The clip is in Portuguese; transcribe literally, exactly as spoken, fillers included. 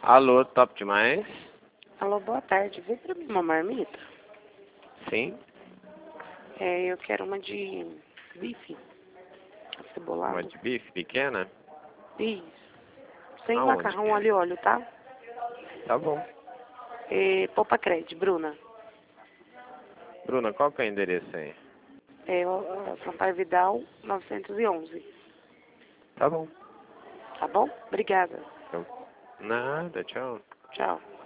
Alô, top demais? Alô, boa tarde. Vê pra mim uma marmita? Sim, É, eu quero uma de bife acebolado. uma de bife pequena? Isso. Sem Aonde? macarrão, alho e óleo, tá? Tá bom. É, Popa Cred, Bruna. Bruna, qual que é o endereço aí? É, ó, Sampaio Vidal, novecentos e onze. Tá bom. Tá bom? Obrigada. Então, nada, tchau. Tchau.